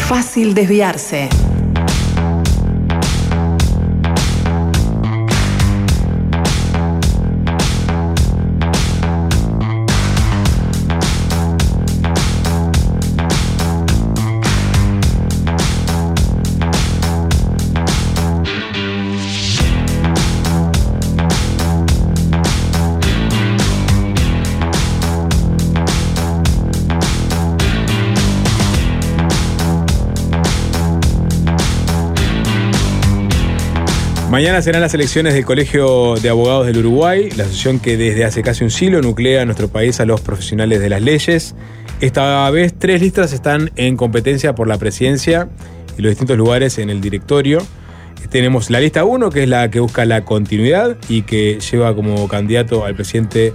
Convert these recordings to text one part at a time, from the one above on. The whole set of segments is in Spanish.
fácil desviarse. Mañana serán las elecciones del Colegio de Abogados del Uruguay, la asociación que desde hace casi un siglo nuclea en nuestro país a los profesionales de las leyes. Esta vez 3 listas están en competencia por la presidencia y los distintos lugares en el directorio. Tenemos la lista 1, que es la que busca la continuidad y que lleva como candidato al presidente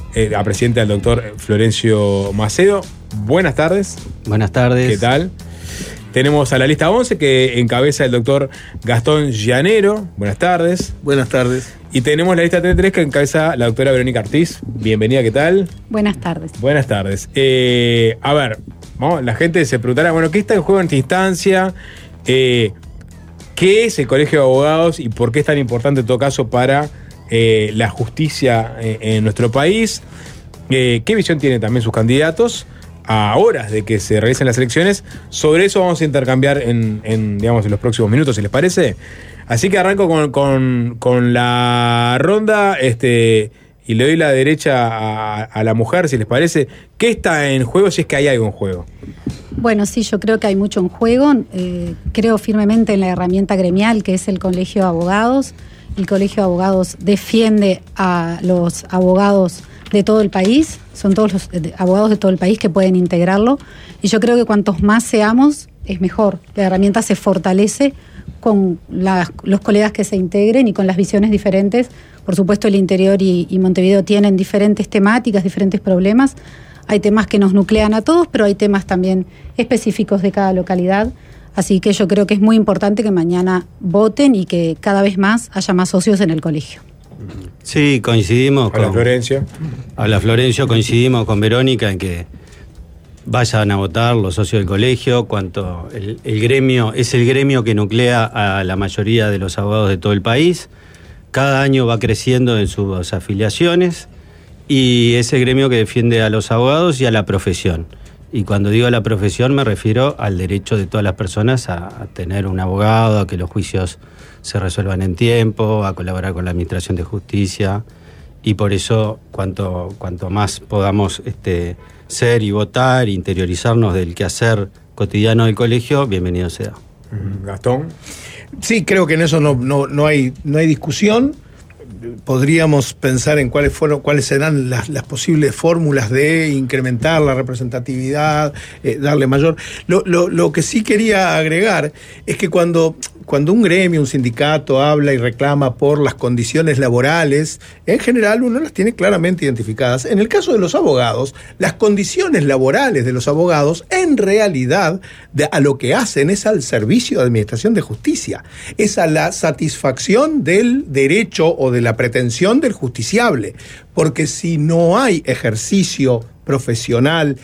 al doctor Florencio Macedo. Buenas tardes. Buenas tardes. ¿Qué tal? Tenemos a la lista 11 que encabeza el doctor Gastón Llanero. Buenas tardes. Buenas tardes. Y tenemos la lista 33 que encabeza la doctora Verónica Ortiz. Bienvenida, ¿qué tal? Buenas tardes. Buenas tardes. A ver, la gente se preguntará, bueno, ¿qué está en juego en esta instancia? ¿Qué es el Colegio de Abogados y por qué es tan importante en todo caso para la justicia en nuestro país? ¿Qué visión tienen también sus candidatos a horas de que se realicen las elecciones? Sobre eso vamos a intercambiar en los próximos minutos, si les parece. Así que arranco con la ronda y le doy la derecha a la mujer, si les parece. ¿Qué está en juego, si es que hay algo en juego? Bueno, sí, yo creo que hay mucho en juego. Creo firmemente en la herramienta gremial que es el Colegio de Abogados. El Colegio de Abogados defiende a los abogados de todo el país, son todos los abogados de todo el país que pueden integrarlo, y yo creo que cuantos más seamos es mejor. La herramienta se fortalece con los colegas que se integren y con las visiones diferentes. Por supuesto, el interior y Montevideo tienen diferentes temáticas, diferentes problemas. Hay temas que nos nuclean a todos, pero hay temas también específicos de cada localidad. Así que yo creo que es muy importante que mañana voten y que cada vez más haya más socios en el colegio. Sí, coincidimos con Florencio. Habla Florencio, coincidimos con Verónica en que vayan a votar los socios del colegio, cuanto el gremio es el gremio que nuclea a la mayoría de los abogados de todo el país. Cada año va creciendo en sus afiliaciones y es el gremio que defiende a los abogados y a la profesión. Y cuando digo a la profesión me refiero al derecho de todas las personas a tener un abogado, a que los juicios se resuelvan en tiempo, a colaborar con la Administración de Justicia, y por eso cuanto más podamos ser y votar, interiorizarnos del quehacer cotidiano del colegio, bienvenido sea. Gastón. Sí, creo que en eso no hay discusión. Podríamos pensar en cuáles serán las posibles fórmulas de incrementar la representatividad, darle mayor. Lo que sí quería agregar es que cuando un gremio, un sindicato habla y reclama por las condiciones laborales, en general uno las tiene claramente identificadas. En el caso de los abogados, las condiciones laborales de los abogados en realidad a lo que hacen es al servicio de administración de justicia, es a la satisfacción del derecho o de la pretensión del justiciable, porque si no hay ejercicio profesional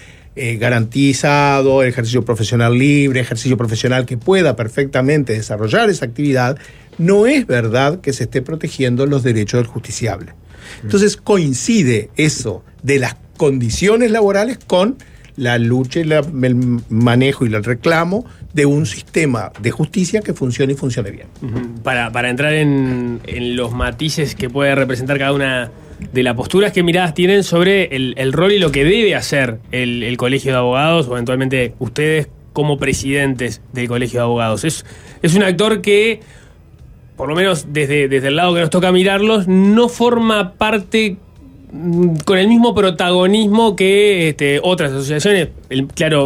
garantizado, ejercicio profesional libre, ejercicio profesional que pueda perfectamente desarrollar esa actividad, no es verdad que se esté protegiendo los derechos del justiciable. Entonces coincide eso de las condiciones laborales con la lucha y el manejo y el reclamo de un sistema de justicia que funcione y funcione bien. Para entrar en los matices que puede representar cada una de las posturas, ¿qué miradas tienen sobre el rol y lo que debe hacer el Colegio de Abogados o eventualmente ustedes como presidentes del Colegio de Abogados? Es un actor que, por lo menos desde el lado que nos toca mirarlos, no forma parte con el mismo protagonismo que otras asociaciones. El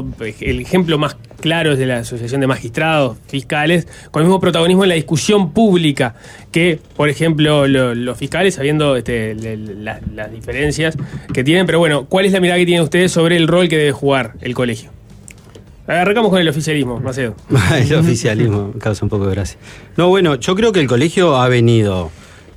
ejemplo más claro es de la Asociación de Magistrados Fiscales, con el mismo protagonismo en la discusión pública que, por ejemplo, los fiscales, sabiendo las diferencias que tienen. Pero bueno, ¿cuál es la mirada que tienen ustedes sobre el rol que debe jugar el colegio? Arrancamos con el oficialismo, Macedo. El oficialismo causa un poco de gracia. No, bueno, yo creo que el colegio ha venido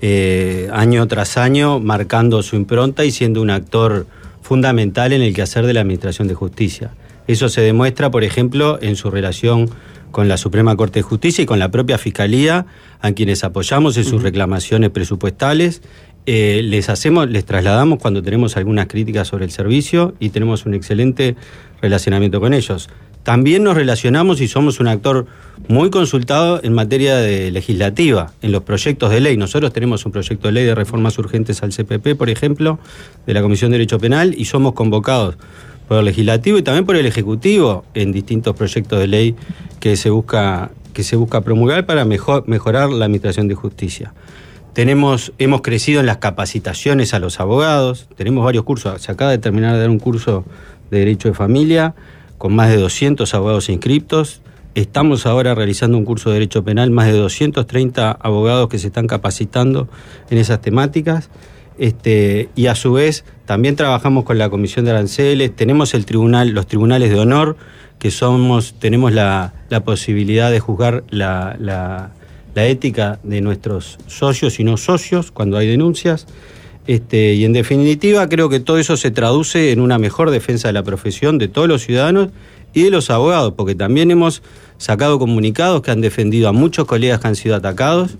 año tras año marcando su impronta y siendo un actor fundamental en el quehacer de la Administración de Justicia. Eso se demuestra, por ejemplo, en su relación con la Suprema Corte de Justicia y con la propia Fiscalía, a quienes apoyamos en sus reclamaciones presupuestales. Les trasladamos cuando tenemos algunas críticas sobre el servicio y tenemos un excelente relacionamiento con ellos. También nos relacionamos y somos un actor muy consultado en materia legislativa, en los proyectos de ley. Nosotros tenemos un proyecto de ley de reformas urgentes al CPP, por ejemplo, de la Comisión de Derecho Penal, y somos convocados por el Legislativo y también por el Ejecutivo en distintos proyectos de ley que se busca promulgar para mejorar la administración de justicia. Hemos crecido en las capacitaciones a los abogados, tenemos varios cursos. Se acaba de terminar de dar un curso de Derecho de Familia con más de 200 abogados inscriptos. Estamos ahora realizando un curso de Derecho Penal, más de 230 abogados que se están capacitando en esas temáticas. Y a su vez también trabajamos con la Comisión de Aranceles, tenemos los tribunales de honor, que tenemos la posibilidad de juzgar la ética de nuestros socios y no socios cuando hay denuncias. Y en definitiva creo que todo eso se traduce en una mejor defensa de la profesión de todos los ciudadanos y de los abogados, porque también hemos sacado comunicados que han defendido a muchos colegas que han sido atacados,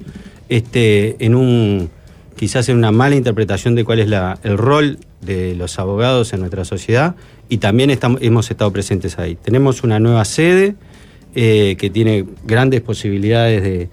quizás en una mala interpretación de cuál es el rol de los abogados en nuestra sociedad, y también hemos estado presentes ahí. Tenemos una nueva sede que tiene grandes posibilidades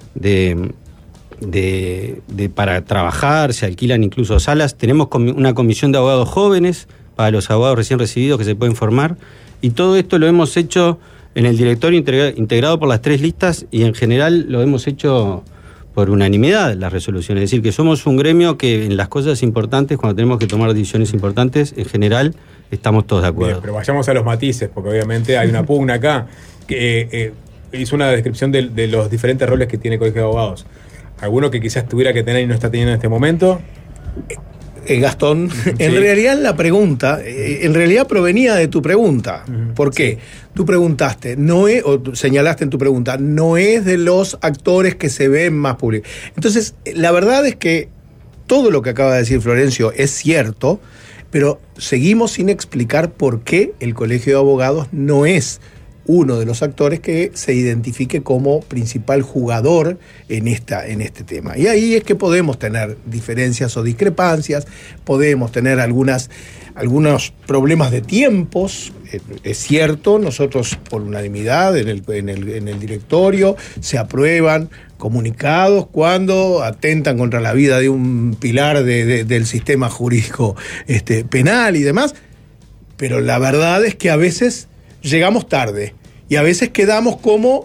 para trabajar, se alquilan incluso salas. Tenemos una comisión de abogados jóvenes para los abogados recién recibidos que se pueden formar, y todo esto lo hemos hecho en el directorio integrado por las 3 listas, y en general lo hemos hecho por unanimidad las resoluciones. Es decir, que somos un gremio que en las cosas importantes, cuando tenemos que tomar decisiones importantes, en general estamos todos de acuerdo. Bien, pero vayamos a los matices, porque obviamente hay una pugna acá, que hizo una descripción de los diferentes roles que tiene el Colegio de Abogados. ¿Alguno que quizás tuviera que tener y no está teniendo en este momento? Gastón, Sí. en realidad la pregunta, provenía de tu pregunta. ¿Por qué? Tú preguntaste, o señalaste en tu pregunta, no es de los actores que se ven más públicos. Entonces, la verdad es que todo lo que acaba de decir Florencio es cierto, pero seguimos sin explicar por qué el Colegio de Abogados no es uno de los actores que se identifique como principal jugador en este tema. Y ahí es que podemos tener diferencias o discrepancias, podemos tener algunos problemas de tiempos. Es cierto, nosotros por unanimidad en el directorio se aprueban comunicados cuando atentan contra la vida de un pilar del sistema jurídico penal y demás, pero la verdad es que a veces llegamos tarde y a veces quedamos como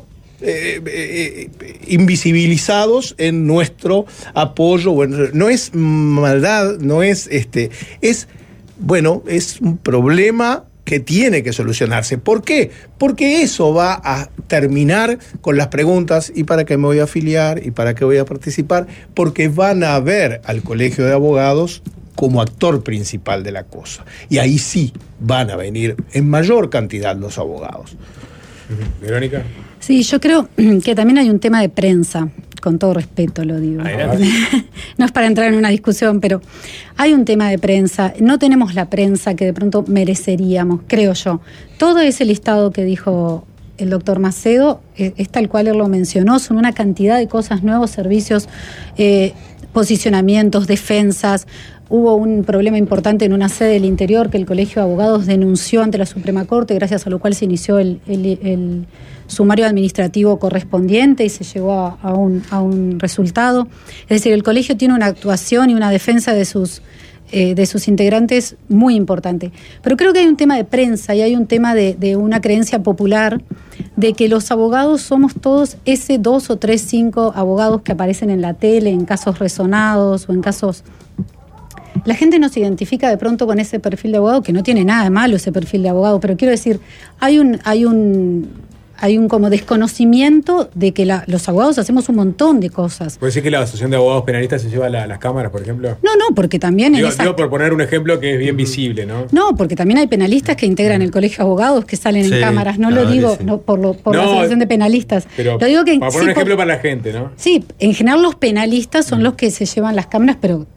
invisibilizados en nuestro apoyo. Bueno, no es maldad, no es es un problema que tiene que solucionarse. ¿Por qué? Porque eso va a terminar con las preguntas: ¿y para qué me voy a afiliar? ¿Y para qué voy a participar? Porque van a ver al Colegio de Abogados como actor principal de la cosa. Y ahí sí van a venir en mayor cantidad los abogados. Verónica. Sí, yo creo que también hay un tema de prensa, con todo respeto lo digo. No es para entrar en una discusión, pero hay un tema de prensa. No tenemos la prensa que de pronto mereceríamos, creo yo. Todo ese listado que dijo el doctor Macedo es tal cual él lo mencionó, son una cantidad de cosas, nuevos servicios, posicionamientos, defensas. Hubo un problema importante en una sede del interior que el Colegio de Abogados denunció ante la Suprema Corte, gracias a lo cual se inició el sumario administrativo correspondiente y se llegó a un resultado. Es decir, el colegio tiene una actuación y una defensa de sus integrantes muy importante. Pero creo que hay un tema de prensa y hay un tema de una creencia popular de que los abogados somos todos ese 2 o 3, 5 abogados que aparecen en la tele, en casos resonados o en casos... La gente no se identifica de pronto con ese perfil de abogado, que no tiene nada de malo ese perfil de abogado, pero quiero decir, hay un como desconocimiento de que los abogados hacemos un montón de cosas. ¿Puede decir que la Asociación de Abogados Penalistas se lleva las cámaras, por ejemplo? No, porque también... Digo, por poner un ejemplo que es bien visible, ¿no? No, porque también hay penalistas que integran el Colegio de Abogados que salen en cámaras. No lo digo por la Asociación de Penalistas. Pero lo digo que, para poner un ejemplo para la gente, ¿no? Sí, en general los penalistas son los que se llevan las cámaras, pero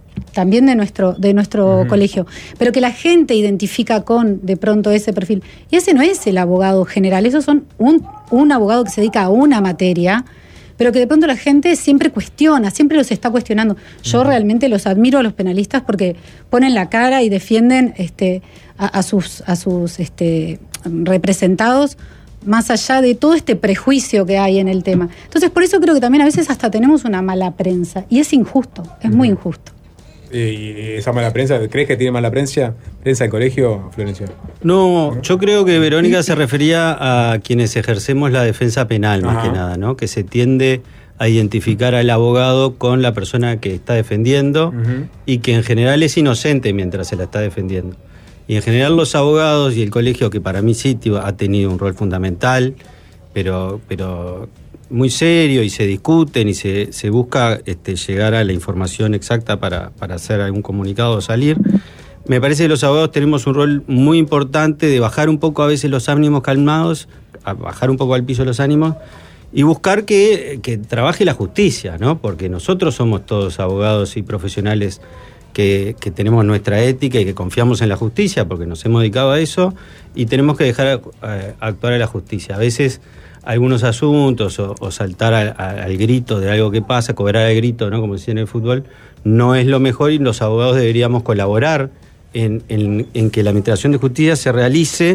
también de nuestro colegio, pero que la gente identifica con de pronto ese perfil. Y ese no es el abogado general, esos son un abogado que se dedica a una materia, pero que de pronto la gente siempre cuestiona, siempre los está cuestionando. Yo realmente los admiro a los penalistas porque ponen la cara y defienden a sus representados más allá de todo este prejuicio que hay en el tema. Entonces, por eso creo que también a veces hasta tenemos una mala prensa, y es injusto, es muy injusto. ¿Y esa mala prensa, crees que tiene mala prensa el colegio, Florencio? No, yo creo que Verónica se refería a quienes ejercemos la defensa penal, más que nada, ¿no? Que se tiende a identificar al abogado con la persona que está defendiendo y que en general es inocente mientras se la está defendiendo. Y en general los abogados y el colegio, que para mí sí ha tenido un rol fundamental, pero muy serio, y se discuten y se busca llegar a la información exacta para hacer algún comunicado o salir. Me parece que los abogados tenemos un rol muy importante de bajar un poco a veces los ánimos calmados, a bajar un poco al piso los ánimos y buscar que trabaje la justicia, ¿no? Porque nosotros somos todos abogados y profesionales que tenemos nuestra ética y que confiamos en la justicia porque nos hemos dedicado a eso, y tenemos que dejar actuar a la justicia. A veces algunos asuntos o saltar al grito de algo que pasa, cobrar al grito, ¿no? Como decía en el fútbol, no es lo mejor, y los abogados deberíamos colaborar en que la administración de justicia se realice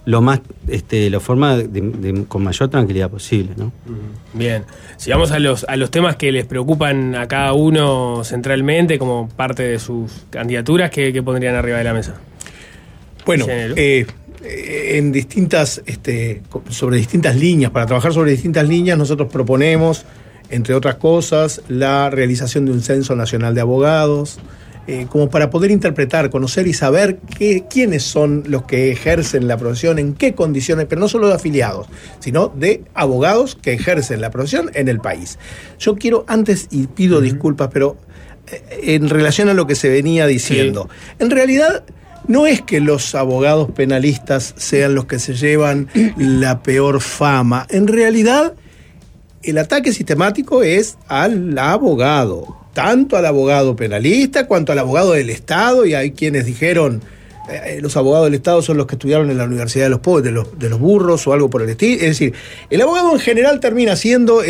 la forma con mayor tranquilidad posible, ¿no? Bien, si vamos a los temas que les preocupan a cada uno centralmente como parte de sus candidaturas, ¿qué pondrían arriba de la mesa? Bueno, en distintas, sobre distintas líneas, para trabajar sobre distintas líneas, nosotros proponemos, entre otras cosas, la realización de un censo nacional de abogados, como para poder interpretar, conocer y saber quiénes son los que ejercen la profesión, en qué condiciones, pero no solo de afiliados, sino de abogados que ejercen la profesión en el país. Yo quiero antes, y pido disculpas, pero en relación a lo que se venía diciendo, en realidad no es que los abogados penalistas sean los que se llevan la peor fama. En realidad, el ataque sistemático es al abogado, tanto al abogado penalista cuanto al abogado del Estado, y hay quienes dijeron los abogados del Estado son los que estudiaron en la Universidad de los Pobres, de los burros o algo por el estilo. Es decir, el abogado en general termina siendo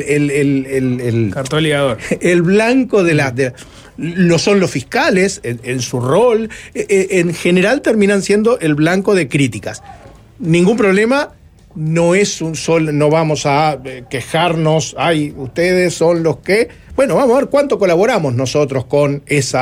el cartón ligador, el blanco lo son los fiscales en su rol, en general terminan siendo el blanco de críticas. Ningún problema, no vamos a quejarnos, ustedes son los que... Bueno, vamos a ver cuánto colaboramos nosotros con ese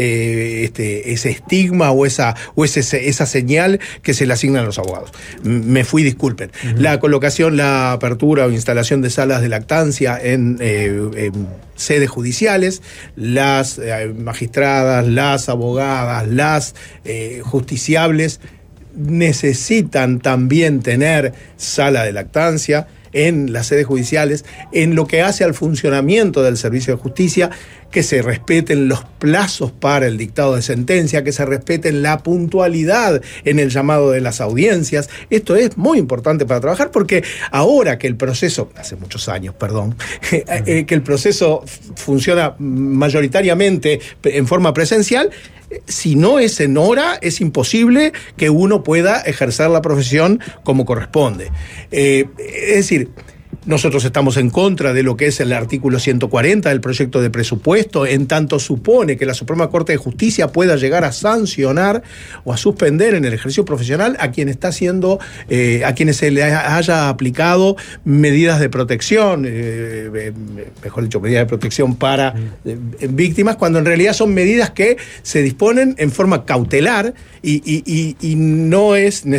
estigma o esa señal que se le asignan a los abogados. Me fui, disculpen. La colocación, la apertura o instalación de salas de lactancia en sedes judiciales, las magistradas, las abogadas, las justiciables necesitan también tener sala de lactancia en las sedes judiciales, en lo que hace al funcionamiento del servicio de justicia, que se respeten los plazos para el dictado de sentencia, que se respeten la puntualidad en el llamado de las audiencias. Esto es muy importante para trabajar, porque ahora que el proceso, hace muchos años, que el proceso funciona mayoritariamente en forma presencial, si no es en hora, es imposible que uno pueda ejercer la profesión como corresponde. Es decir, nosotros estamos en contra de lo que es el artículo 140 del proyecto de presupuesto, en tanto supone que la Suprema Corte de Justicia pueda llegar a sancionar o a suspender en el ejercicio profesional a quien está haciendo, a quienes se le haya aplicado medidas de protección, mejor dicho, medidas de protección para víctimas, cuando en realidad son medidas que se disponen en forma cautelar y no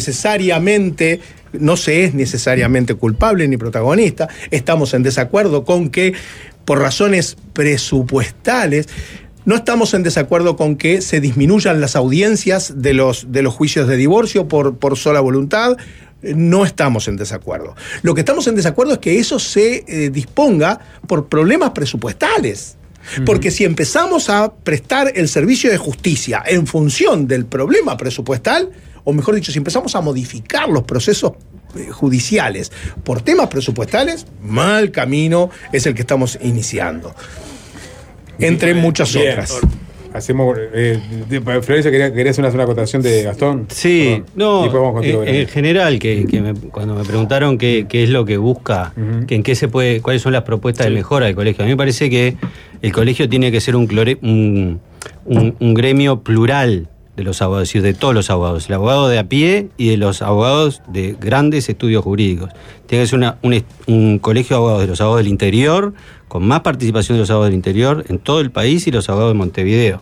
se es necesariamente culpable ni protagonista. Estamos en desacuerdo con que, por razones presupuestales, no estamos en desacuerdo con que se disminuyan las audiencias de los juicios de divorcio por sola voluntad. No estamos en desacuerdo. Lo que estamos en desacuerdo es que eso se disponga por problemas presupuestales. Porque si empezamos a prestar el servicio de justicia en función del problema presupuestal, o mejor dicho, si empezamos a modificar los procesos judiciales por temas presupuestales, mal camino es el que estamos iniciando, entre muchas otras. hacemos. Florencia, ¿quería hacer una acotación de Gastón? Sí, no. Después vamos contigo, en general, cuando me preguntaron qué es lo que busca, que en qué se puede, cuáles son las propuestas de mejora del colegio, a mí me parece que el colegio tiene que ser un gremio plural de los abogados, es decir, de todos los abogados, el abogado de a pie y de los abogados de grandes estudios jurídicos. Tiene que ser un colegio de abogados de los abogados del interior, con más participación de los abogados del interior en todo el país y los abogados de Montevideo.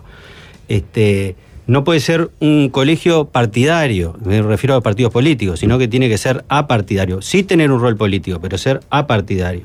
No puede ser un colegio partidario, me refiero a partidos políticos, sino que tiene que ser apartidario. Sí tener un rol político, pero ser apartidario.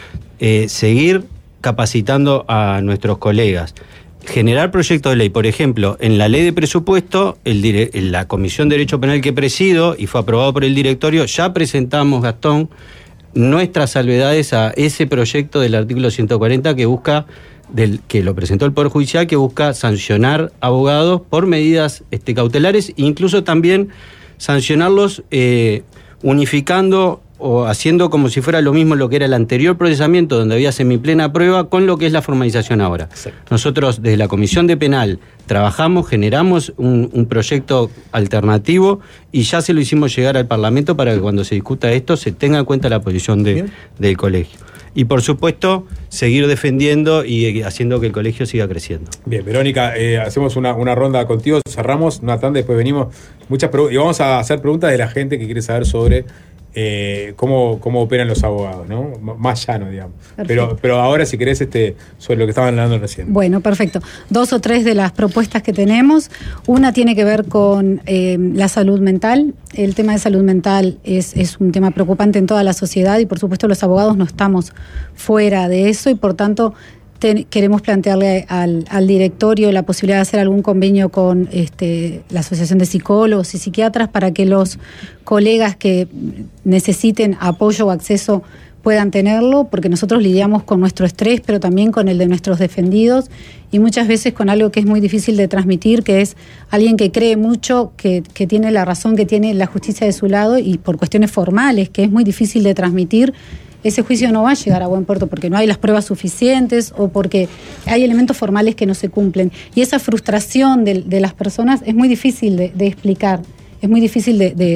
Seguir capacitando a nuestros colegas. Generar proyectos de ley. Por ejemplo, en la ley de presupuesto, en la Comisión de Derecho Penal que presido y fue aprobado por el directorio, ya presentamos, Gastón, nuestras salvedades a ese proyecto del artículo 140 que busca, que lo presentó el Poder Judicial, que busca sancionar abogados por medidas cautelares e incluso también sancionarlos unificando o haciendo como si fuera lo mismo lo que era el anterior procesamiento, donde había semiplena prueba, con lo que es la formalización ahora. Exacto. Nosotros desde la Comisión de Penal trabajamos, generamos un proyecto alternativo y ya se lo hicimos llegar al Parlamento para que cuando se discuta esto se tenga en cuenta la posición del colegio. Y por supuesto, seguir defendiendo y haciendo que el colegio siga creciendo. Bien, Verónica, hacemos una ronda contigo, cerramos una tanda, después venimos muchas preguntas y vamos a hacer preguntas de la gente que quiere saber sobre cómo operan los abogados, ¿no? Más llano, digamos. Pero ahora, si querés, sobre lo que estaban hablando recién. Bueno, perfecto. 2 o 3 de las propuestas que tenemos. Una tiene que ver con la salud mental. El tema de salud mental es un tema preocupante en toda la sociedad y, por supuesto, los abogados no estamos fuera de eso y, por tanto, queremos plantearle al directorio la posibilidad de hacer algún convenio con la Asociación de Psicólogos y Psiquiatras para que los colegas que necesiten apoyo o acceso puedan tenerlo, porque nosotros lidiamos con nuestro estrés, pero también con el de nuestros defendidos y muchas veces con algo que es muy difícil de transmitir, que es alguien que cree mucho, que tiene la razón, que tiene la justicia de su lado y por cuestiones formales, que es muy difícil de transmitir. Ese juicio no va a llegar a buen puerto porque no hay las pruebas suficientes o porque hay elementos formales que no se cumplen. Y esa frustración de las personas es muy difícil de explicar, es muy difícil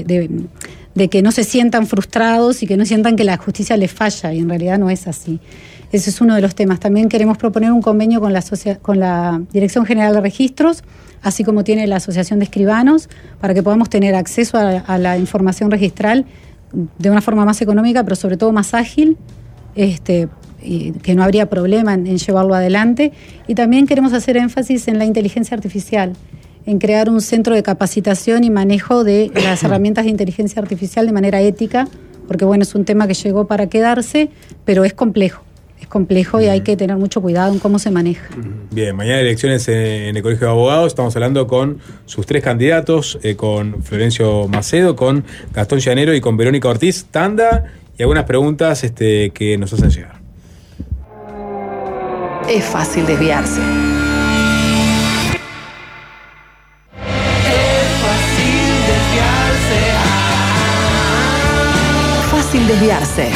de que no se sientan frustrados y que no sientan que la justicia les falla, y en realidad no es así. Ese es uno de los temas. También queremos proponer un convenio con la Dirección General de Registros, así como tiene la Asociación de Escribanos, para que podamos tener acceso a la información registral de una forma más económica, pero sobre todo más ágil, y que no habría problema en llevarlo adelante. Y también queremos hacer énfasis en la inteligencia artificial, en crear un centro de capacitación y manejo de las herramientas de inteligencia artificial de manera ética, porque bueno, es un tema que llegó para quedarse, pero es complejo y hay que tener mucho cuidado en cómo se maneja. Bien, mañana elecciones en el Colegio de Abogados. Estamos hablando con sus 3 candidatos, con Florencio Macedo, con Gastón Llanero y con Verónica Ortiz. Tanda y algunas preguntas que nos hacen llegar. Es fácil desviarse. Fácil desviarse.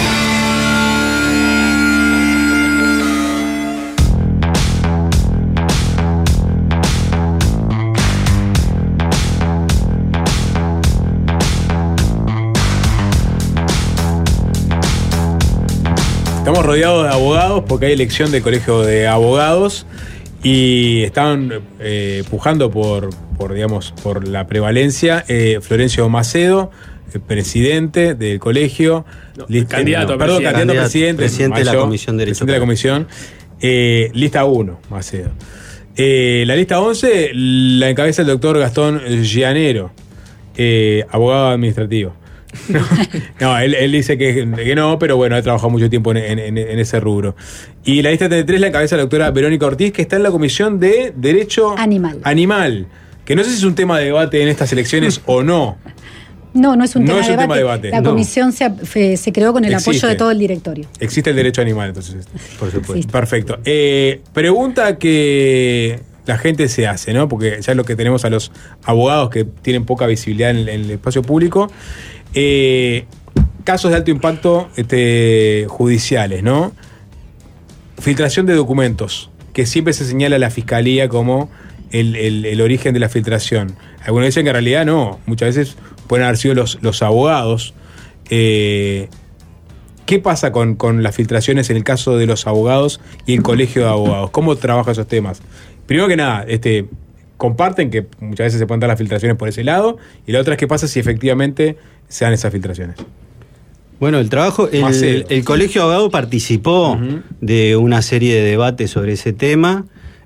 Estamos rodeados de abogados porque hay elección del Colegio de Abogados y están pujando por la prevalencia. Florencio Macedo, presidente del colegio. Candidato a presidente. Presidente de la Comisión de Derecho. Presidente de la Comisión. Lista 1, Macedo. La lista 11 la encabeza el doctor Gastón Llanero, abogado administrativo. No, él dice que no, pero bueno, ha trabajado mucho tiempo en ese rubro. Y la lista 33 la encabeza la doctora Verónica Ortiz, que está en la Comisión de Derecho Animal, que no sé si es un tema de debate en estas elecciones o no. No es un tema de debate. La comisión se creó con el apoyo de todo el directorio. Existe el derecho animal, entonces. Por supuesto. Existe. Perfecto. Pregunta que la gente se hace, ¿no? Porque ya es lo que tenemos a los abogados que tienen poca visibilidad en el espacio público. Casos de alto impacto judiciales, ¿no? Filtración de documentos, que siempre se señala a la fiscalía como el origen de la filtración. Algunos dicen que en realidad no, muchas veces pueden haber sido los abogados. ¿Qué pasa con las filtraciones en el caso de los abogados y el colegio de abogados? ¿Cómo trabaja esos temas? Primero que nada, comparten que muchas veces se pueden dar las filtraciones por ese lado, y la otra es qué pasa si efectivamente se dan esas filtraciones. Bueno, el Colegio de Abogados participó de una serie de debates sobre ese tema.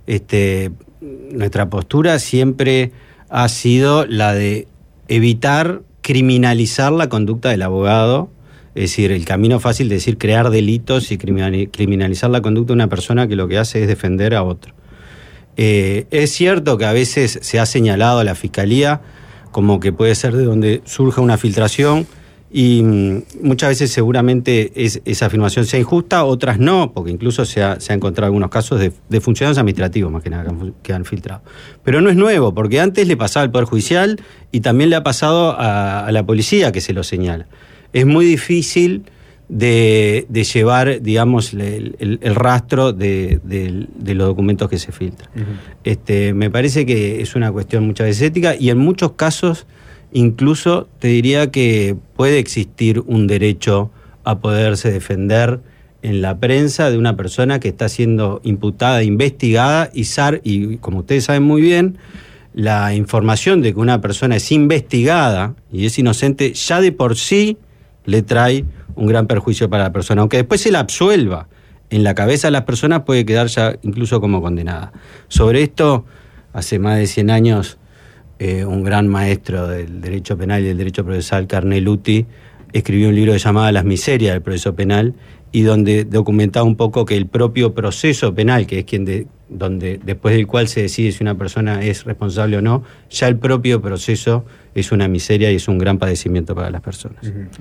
Nuestra postura siempre ha sido la de evitar criminalizar la conducta del abogado, es decir, el camino fácil de decir crear delitos y criminalizar la conducta de una persona que lo que hace es defender a otro. Es cierto que a veces se ha señalado a la Fiscalía como que puede ser de donde surja una filtración, y muchas veces seguramente esa afirmación sea injusta, otras no, porque incluso se ha encontrado algunos casos de funcionarios administrativos más que nada que han filtrado. Pero no es nuevo, porque antes le pasaba al Poder Judicial y también le ha pasado a la policía, que se lo señala. Es muy difícil de llevar, digamos, el rastro de los documentos que se filtran. Me parece que es una cuestión muchas veces ética, y en muchos casos incluso te diría que puede existir un derecho a poderse defender en la prensa de una persona que está siendo imputada, investigada, y como ustedes saben muy bien, la información de que una persona es investigada y es inocente ya de por sí le trae un gran perjuicio para la persona. Aunque después se la absuelva, en la cabeza de las personas puede quedar ya incluso como condenada. Sobre esto, hace más de 100 años, un gran maestro del derecho penal y del derecho procesal, Carneluti, escribió un libro llamado Las miserias del proceso penal, y donde documentaba un poco que el propio proceso penal, que es donde después del cual se decide si una persona es responsable o no, ya el propio proceso es una miseria y es un gran padecimiento para las personas.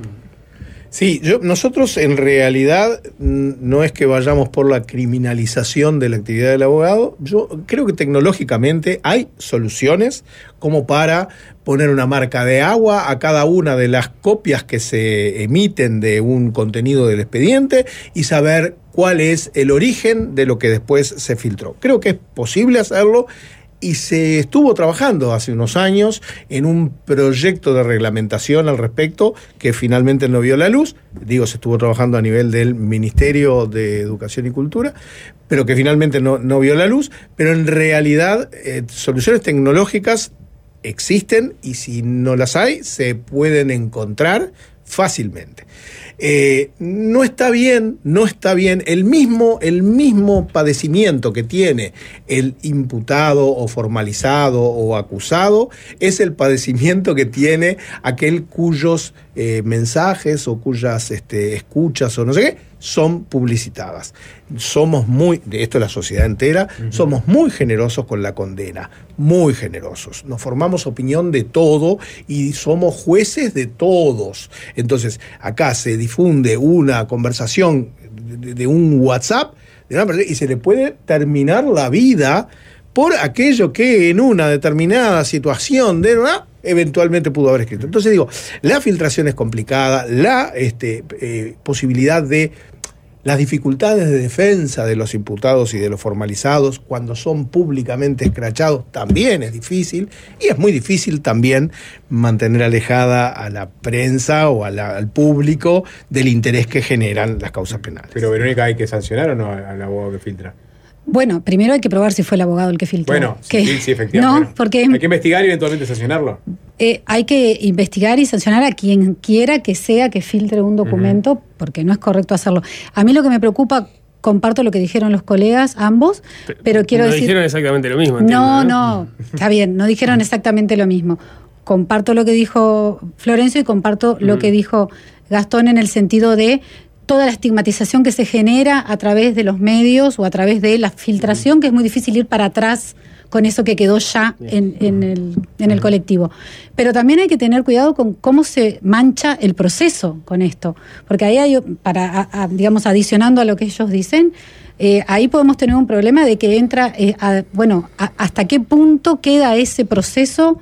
Sí, nosotros en realidad no es que vayamos por la criminalización de la actividad del abogado. Yo creo que tecnológicamente hay soluciones como para poner una marca de agua a cada una de las copias que se emiten de un contenido del expediente y saber cuál es el origen de lo que después se filtró. Creo que es posible hacerlo. Y se estuvo trabajando hace unos años en un proyecto de reglamentación al respecto que finalmente no vio la luz. Se estuvo trabajando a nivel del Ministerio de Educación y Cultura, pero que finalmente no vio la luz. Pero en realidad soluciones tecnológicas existen, y si no las hay, se pueden encontrar fácilmente. No está bien el mismo padecimiento que tiene el imputado o formalizado o acusado, es el padecimiento que tiene aquel cuyos mensajes o cuyas escuchas o no sé qué son publicitadas. Somos de esto la sociedad entera, somos muy generosos con la condena, muy generosos. Nos formamos opinión de todo y somos jueces de todos. Entonces, acá se difunde una conversación de un WhatsApp de una persona y se le puede terminar la vida por aquello que en una determinada situación eventualmente pudo haber escrito. Entonces la filtración es complicada, la posibilidad de las dificultades de defensa de los imputados y de los formalizados cuando son públicamente escrachados también es difícil, y es muy difícil también mantener alejada a la prensa o al público del interés que generan las causas penales. Pero, Verónica, ¿hay que sancionar o no al abogado que filtra? Bueno, primero hay que probar si fue el abogado el que filtró. Bueno, sí, efectivamente. No, porque hay que investigar y eventualmente sancionarlo. Hay que investigar y sancionar a quien quiera que sea que filtre un documento, porque no es correcto hacerlo. A mí lo que me preocupa, comparto lo que dijeron los colegas, ambos, pero quiero decir... No dijeron exactamente lo mismo, entiendo, No, está bien, no dijeron exactamente lo mismo. Comparto lo que dijo Florencio y comparto lo que dijo Gastón en el sentido de toda la estigmatización que se genera a través de los medios o a través de la filtración, que es muy difícil ir para atrás con eso que quedó ya en el colectivo. Pero también hay que tener cuidado con cómo se mancha el proceso con esto, porque ahí hay, digamos, adicionando a lo que ellos dicen, ahí podemos tener un problema de que entra, hasta qué punto queda ese proceso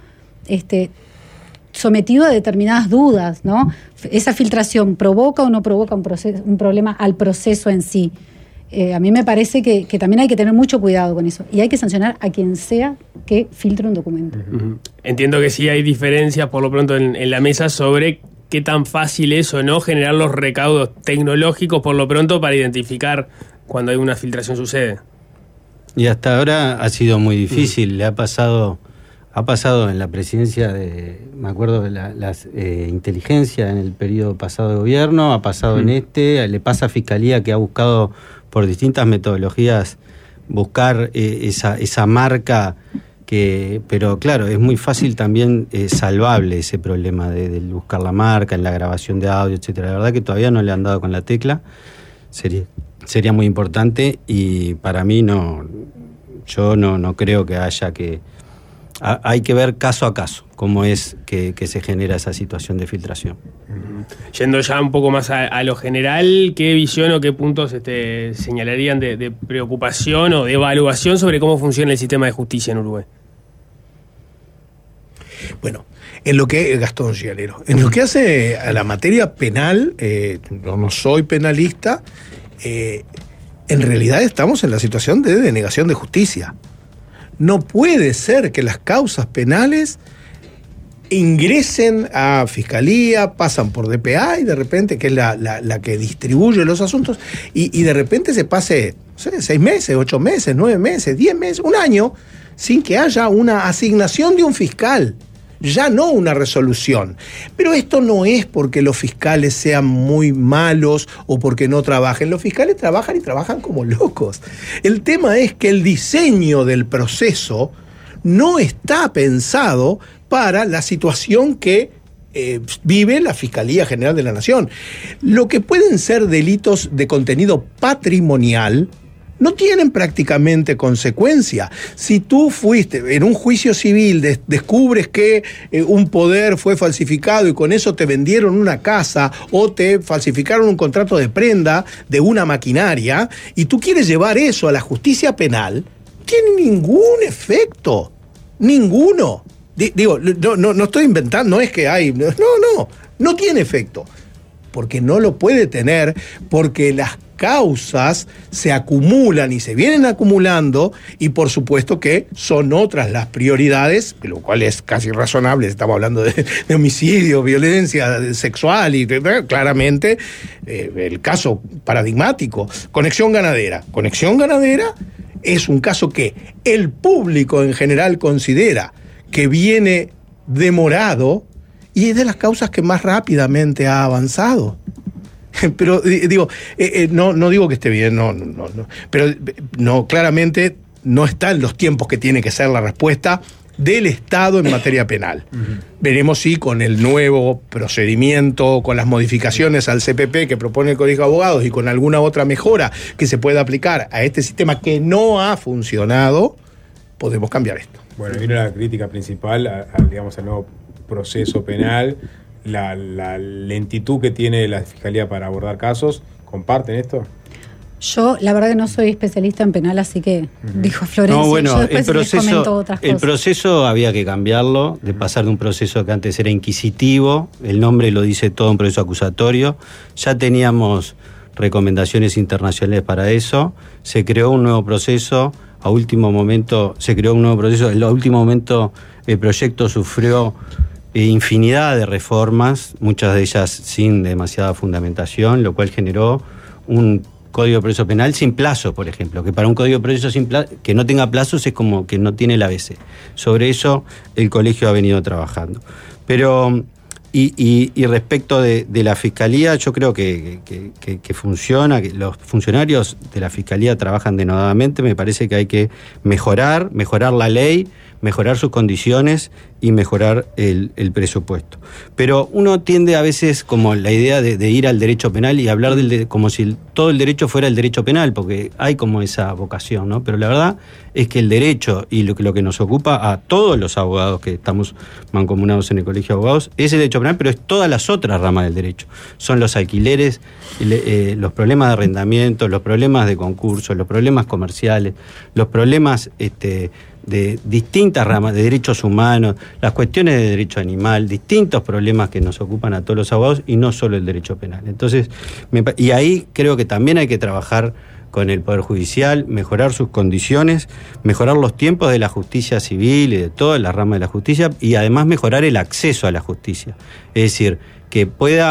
sometido a determinadas dudas, ¿no? Esa filtración provoca o no provoca un problema al proceso en sí. a mí me parece que también hay que tener mucho cuidado con eso. Y hay que sancionar a quien sea que filtre un documento. Entiendo que sí hay diferencias por lo pronto en la mesa sobre qué tan fácil es o no generar los recaudos tecnológicos por lo pronto para identificar cuando hay una filtración sucede. Y hasta ahora ha sido muy difícil. Le ha pasado en la presidencia me acuerdo de las inteligencia en el periodo pasado de gobierno, ha pasado en le pasa a Fiscalía, que ha buscado por distintas metodologías buscar esa marca, pero claro, es muy fácil también salvable ese problema de buscar la marca en la grabación de audio, etcétera. La verdad que todavía no le han dado con la tecla. Sería muy importante, y para mí yo no creo que haya que... Hay que ver caso a caso cómo es que se genera esa situación de filtración. Yendo ya un poco más a lo general, ¿qué visión o qué puntos señalarían de preocupación o de evaluación sobre cómo funciona el sistema de justicia en Uruguay? Bueno, en lo que Gastón Gianero, en lo que hace a la materia penal, no soy penalista, en realidad estamos en la situación de denegación de justicia. No puede ser que las causas penales ingresen a Fiscalía, pasan por DPA y de repente, que es la que distribuye los asuntos, y de repente se pase, no sé, 6 meses, 8 meses, 9 meses, 10 meses, un año, sin que haya una asignación de un fiscal. Ya no una resolución. Pero esto no es porque los fiscales sean muy malos o porque no trabajen. Los fiscales trabajan y trabajan como locos. El tema es que el diseño del proceso no está pensado para la situación que vive la Fiscalía General de la Nación. Lo que pueden ser delitos de contenido patrimonial no tienen prácticamente consecuencia. Si tú fuiste en un juicio civil, descubres que un poder fue falsificado y con eso te vendieron una casa o te falsificaron un contrato de prenda de una maquinaria, y tú quieres llevar eso a la justicia penal, no tiene ningún efecto. Ninguno. Digo, no estoy inventando, no es que hay... No tiene efecto. Porque no lo puede tener, porque las causas se acumulan y se vienen acumulando, y por supuesto que son otras las prioridades, lo cual es casi razonable. Estamos hablando de homicidio, violencia sexual y claramente el caso paradigmático, Conexión Ganadera. Conexión Ganadera es un caso que el público en general considera que viene demorado y es de las causas que más rápidamente ha avanzado. Pero digo, no digo que esté bien, no, pero no, claramente no está en los tiempos que tiene que ser la respuesta del Estado en materia penal. Veremos si con el nuevo procedimiento, con las modificaciones al CPP que propone el Colegio de Abogados y con alguna otra mejora que se pueda aplicar a este sistema que no ha funcionado, podemos cambiar esto. Bueno, viene la crítica principal al nuevo proceso penal, la lentitud que tiene la Fiscalía para abordar casos. ¿Comparten esto? Yo, la verdad que no soy especialista en penal, así que dijo Florencia. No, bueno, yo después les comento otras cosas. El proceso había que cambiarlo, de pasar de un proceso que antes era inquisitivo, el nombre lo dice todo, un proceso acusatorio. Ya teníamos recomendaciones internacionales para eso, se creó un nuevo proceso, en último momento el proyecto sufrió infinidad de reformas, muchas de ellas sin demasiada fundamentación, lo cual generó un Código de Proceso Penal sin plazo, por ejemplo, que para un Código de Proceso que no tenga plazos es como que no tiene el ABC. Sobre eso el colegio ha venido trabajando. Pero, y respecto de la Fiscalía, yo creo que funciona, que los funcionarios de la Fiscalía trabajan denodadamente. Me parece que hay que mejorar la ley, mejorar sus condiciones y mejorar el presupuesto. Pero uno tiende a veces como la idea de ir al derecho penal y hablar como si todo el derecho fuera el derecho penal, porque hay como esa vocación, ¿no? Pero la verdad es que el derecho y lo que nos ocupa a todos los abogados que estamos mancomunados en el Colegio de Abogados es el derecho penal, pero es todas las otras ramas del derecho. Son los alquileres, los problemas de arrendamiento, los problemas de concursos, los problemas comerciales, los problemas de distintas ramas de derechos humanos, las cuestiones de derecho animal, distintos problemas que nos ocupan a todos los abogados y no solo el derecho penal. Entonces, y ahí creo que también hay que trabajar con el Poder Judicial, mejorar sus condiciones, mejorar los tiempos de la justicia civil y de toda la rama de la justicia, y además mejorar el acceso a la justicia. Es decir, que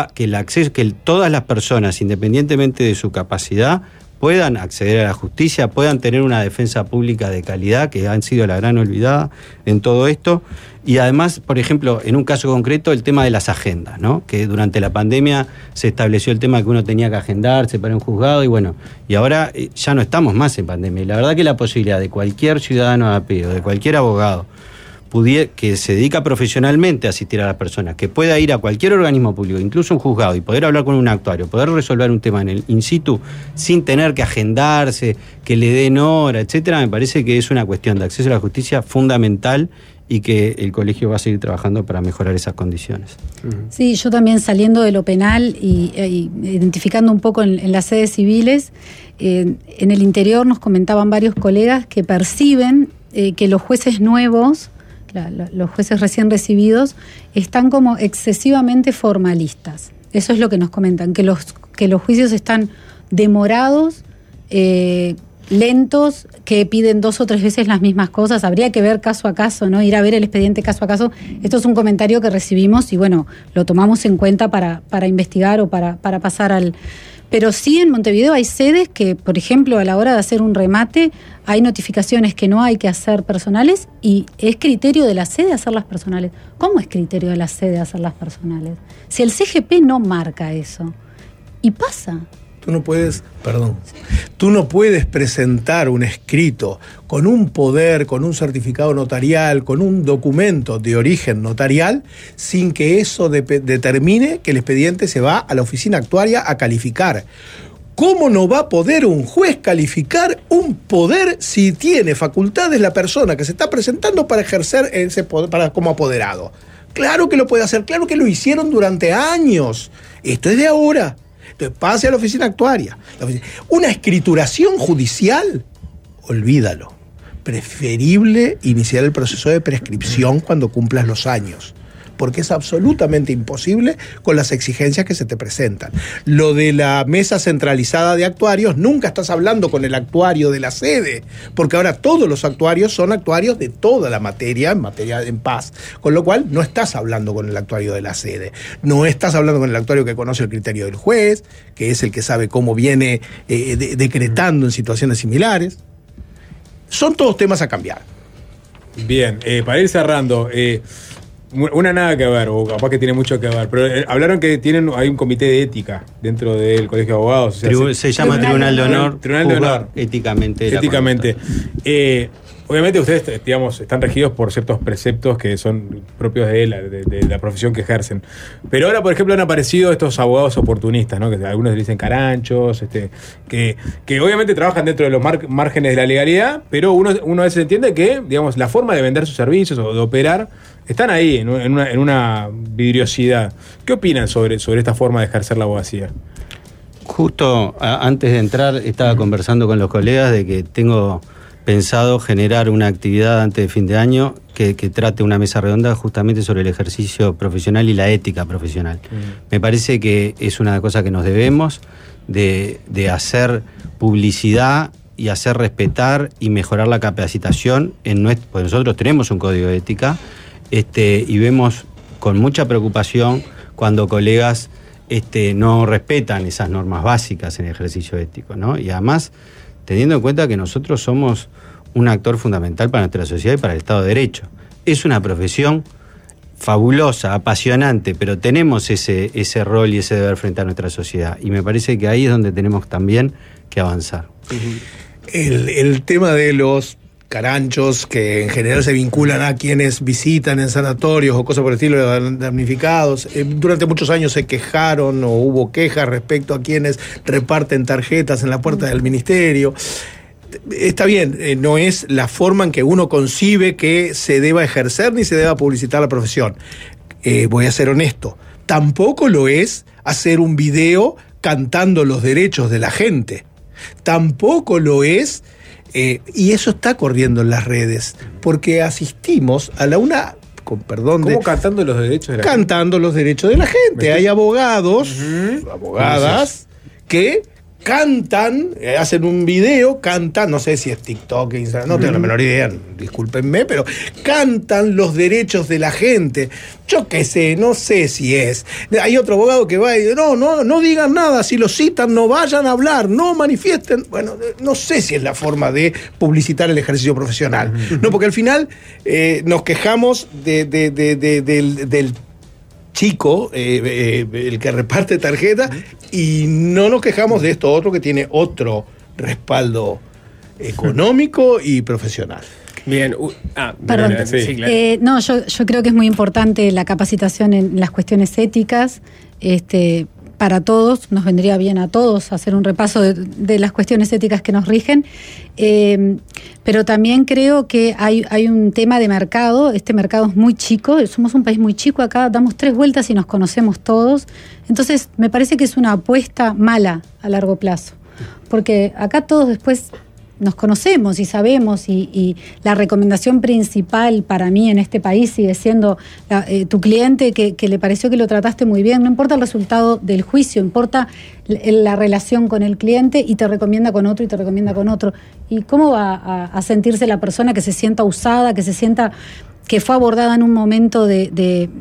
todas las personas, independientemente de su capacidad, puedan acceder a la justicia, puedan tener una defensa pública de calidad, que han sido la gran olvidada en todo esto. Y además, por ejemplo, en un caso concreto, el tema de las agendas, ¿no? Que durante la pandemia se estableció el tema de que uno tenía que agendarse para un juzgado, y bueno, y ahora ya no estamos más en pandemia. Y la verdad que la posibilidad de cualquier ciudadano a pie o de cualquier abogado que se dedica profesionalmente a asistir a las personas, que pueda ir a cualquier organismo público, incluso un juzgado, y poder hablar con un actuario, poder resolver un tema en el in situ sin tener que agendarse, que le den hora, etcétera, me parece que es una cuestión de acceso a la justicia fundamental y que el colegio va a seguir trabajando para mejorar esas condiciones. Sí, yo también, saliendo de lo penal y identificando un poco en las sedes civiles, en el interior nos comentaban varios colegas que perciben que los jueces nuevos, los jueces recién recibidos, están como excesivamente formalistas. Eso es lo que nos comentan, que los juicios están demorados, lentos, que piden 2 o 3 veces las mismas cosas. Habría que ver caso a caso, ¿no? Ir a ver el expediente caso a caso. Esto es un comentario que recibimos y bueno, lo tomamos en cuenta para investigar o para pasar al... Pero sí, en Montevideo hay sedes que, por ejemplo, a la hora de hacer un remate, hay notificaciones que no hay que hacer personales y es criterio de la sede hacerlas personales. ¿Cómo es criterio de la sede hacerlas personales? Si el CGP no marca eso. Y pasa. Tú no puedes presentar un escrito con un poder, con un certificado notarial, con un documento de origen notarial, sin que eso determine que el expediente se va a la oficina actuaria a calificar. ¿Cómo no va a poder un juez calificar un poder si tiene facultades la persona que se está presentando para ejercer ese poder como apoderado? Claro que lo puede hacer, claro que lo hicieron durante años. Esto es de ahora. Entonces pase a la oficina actuaria. Una escrituración judicial, olvídalo. Preferible iniciar el proceso de prescripción cuando cumplas los años, porque es absolutamente imposible con las exigencias que se te presentan. Lo de la mesa centralizada de actuarios, nunca estás hablando con el actuario de la sede, porque ahora todos los actuarios son actuarios de toda la materia, en paz, con lo cual no estás hablando con el actuario de la sede, no estás hablando con el actuario que conoce el criterio del juez, que es el que sabe cómo viene decretando en situaciones similares. Son todos temas a cambiar. Bien, para ir cerrando... una nada que ver, o capaz que tiene mucho que ver, pero hablaron que hay un comité de ética dentro del Colegio de Abogados. O sea, se llama Tribunal de Honor. Tribunal de Honor. Éticamente. Obviamente ustedes, digamos, están regidos por ciertos preceptos que son propios de la profesión que ejercen. Pero ahora, por ejemplo, han aparecido estos abogados oportunistas, ¿no? Que algunos le dicen caranchos, que obviamente trabajan dentro de los márgenes de la legalidad, pero uno a veces entiende que, digamos, la forma de vender sus servicios o de operar están ahí, en una vidriosidad. ¿Qué opinan sobre esta forma de ejercer la abogacía? Justo antes de entrar estaba conversando con los colegas de que tengo pensado generar una actividad antes de fin de año que trate una mesa redonda justamente sobre el ejercicio profesional y la ética profesional. Me parece que es una cosa que nos debemos de hacer publicidad y hacer respetar y mejorar la capacitación pues nosotros tenemos un código de ética. Y vemos con mucha preocupación cuando colegas no respetan esas normas básicas en el ejercicio ético, ¿no? Y además, teniendo en cuenta que nosotros somos un actor fundamental para nuestra sociedad y para el Estado de Derecho. Es una profesión fabulosa, apasionante, pero tenemos ese rol y ese deber frente a nuestra sociedad. Y me parece que ahí es donde tenemos también que avanzar. El tema de los caranchos, que en general se vinculan a quienes visitan en sanatorios o cosas por el estilo, de damnificados. Durante muchos años se quejaron o hubo quejas respecto a quienes reparten tarjetas en la puerta del ministerio. Está bien, no es la forma en que uno concibe que se deba ejercer ni se deba publicitar la profesión. Voy a ser honesto, tampoco lo es hacer un video cantando los derechos de la gente. Tampoco lo es... y eso está corriendo en las redes, porque asistimos a ¿Cómo cantando los derechos de la gente? Cantando los derechos de la gente. Hay abogados, abogadas, que cantan, hacen un video, cantan, no sé si es TikTok, Instagram, no tengo la menor idea, discúlpenme, pero cantan los derechos de la gente. Yo qué sé, no sé si es. Hay otro abogado que va y dice, no digan nada, si lo citan, no vayan a hablar, no manifiesten. Bueno, no sé si es la forma de publicitar el ejercicio profesional. No, porque al final nos quejamos del chico, el que reparte tarjeta, y no nos quejamos de esto otro que tiene otro respaldo económico y profesional. Bien. Perdón. Sí, claro. No, yo creo que es muy importante la capacitación en las cuestiones éticas. Para todos, nos vendría bien a todos hacer un repaso de las cuestiones éticas que nos rigen, pero también creo que hay un tema de mercado. Este mercado es muy chico, somos un país muy chico, acá damos 3 vueltas y nos conocemos todos, entonces me parece que es una apuesta mala a largo plazo, porque acá todos después nos conocemos y sabemos, y la recomendación principal para mí en este país sigue siendo tu cliente que le pareció que lo trataste muy bien, no importa el resultado del juicio, importa la relación con el cliente, y te recomienda con otro y te recomienda con otro. ¿Y cómo va a sentirse la persona que se sienta usada, que se sienta que fue abordada en un momento de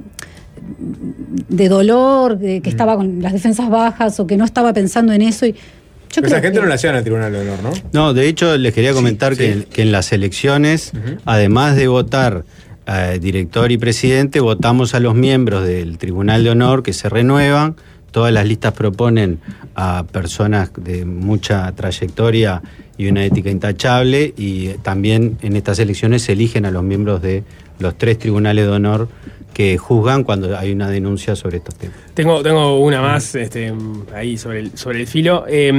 dolor, que estaba con las defensas bajas o que no estaba pensando en eso? Esa gente no la llevan al Tribunal de Honor, ¿no? No, de hecho les quería comentar que en las elecciones, además de votar director y presidente, votamos a los miembros del Tribunal de Honor que se renuevan. Todas las listas proponen a personas de mucha trayectoria y una ética intachable, y también en estas elecciones se eligen a los miembros de los 3 tribunales de honor que juzgan cuando hay una denuncia sobre estos temas. Tengo una más ahí sobre el filo. Es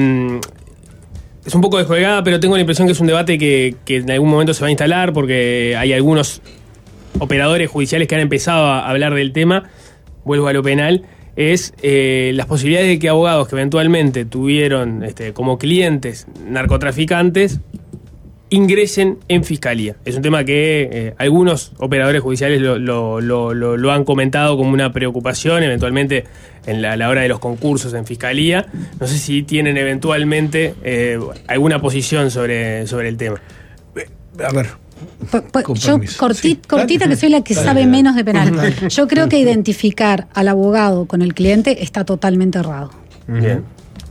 un poco descolgada, pero tengo la impresión que es un debate que en algún momento se va a instalar, porque hay algunos operadores judiciales que han empezado a hablar del tema. Vuelvo a lo penal. Es las posibilidades de que abogados que eventualmente tuvieron como clientes narcotraficantes ingresen en fiscalía. Es un tema que algunos operadores judiciales lo han comentado como una preocupación, eventualmente en la hora de los concursos en fiscalía. No sé si tienen eventualmente alguna posición sobre el tema. A ver. Yo, cortita, que soy la que sabe menos de penal. Yo creo que identificar al abogado con el cliente está totalmente errado. Bien.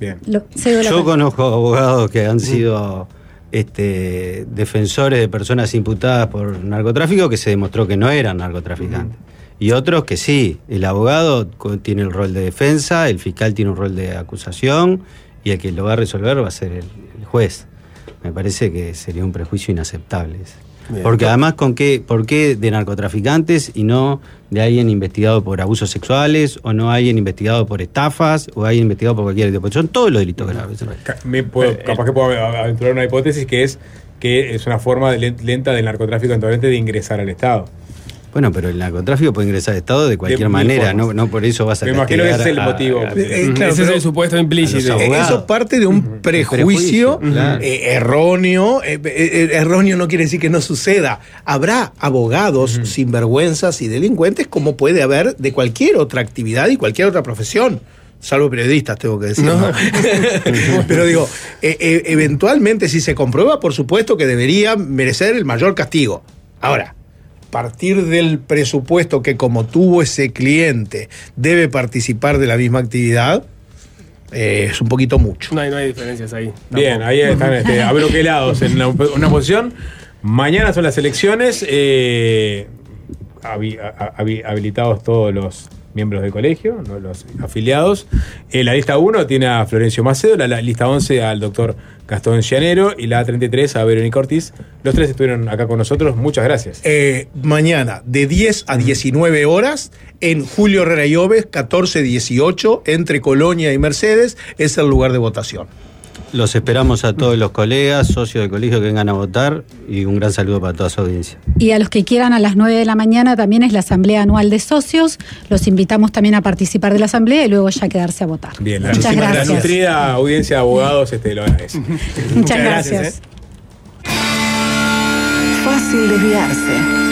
Yo conozco abogados que han sido defensores de personas imputadas por narcotráfico que se demostró que no eran narcotraficantes. Y otros que sí. El abogado tiene el rol de defensa, el fiscal tiene un rol de acusación, y el que lo va a resolver va a ser el juez. Me parece que sería un prejuicio inaceptable ese. Bien. Porque además, ¿por qué de narcotraficantes y no de alguien investigado por abusos sexuales, o no alguien investigado por estafas, o alguien investigado por cualquier delito? Porque son todos los delitos graves. Capaz que puedo aventurar una hipótesis que es una forma lenta del narcotráfico eventualmente de ingresar al Estado. Bueno, pero el narcotráfico puede ingresar al Estado de cualquier manera, no por eso vas a castigar. Me imagino que ese es el motivo. Claro, ese es el supuesto implícito. Eso parte de un prejuicio erróneo. Erróneo no quiere decir que no suceda. Habrá abogados sinvergüenzas y delincuentes, como puede haber de cualquier otra actividad y cualquier otra profesión. Salvo periodistas, tengo que decir. No. Pero digo, eventualmente, si se comprueba, por supuesto que debería merecer el mayor castigo. Ahora, partir del presupuesto que, como tuvo ese cliente, debe participar de la misma actividad, es un poquito mucho. No hay diferencias ahí. Bien, ahí están abroquelados en una posición. Mañana son las elecciones, habilitados todos los miembros del colegio, ¿no? Los afiliados. La lista 1 tiene a Florencio Macedo, la lista 11 al doctor Gastón Llanero, y la 33 a Verónica Ortiz. Los 3 estuvieron acá con nosotros. Muchas gracias. Mañana, de 10 a 19 horas, en Julio Herrera y Oves, 1418, entre Colonia y Mercedes, es el lugar de votación. Los esperamos a todos los colegas, socios del colegio, que vengan a votar, y un gran saludo para toda su audiencia. Y a los que quieran, a las 9 de la mañana también es la asamblea anual de socios. Los invitamos también a participar de la asamblea y luego ya quedarse a votar. Bien, muchas gracias. La nutrida audiencia de abogados lo agradece. Muchas gracias. Fácil desviarse.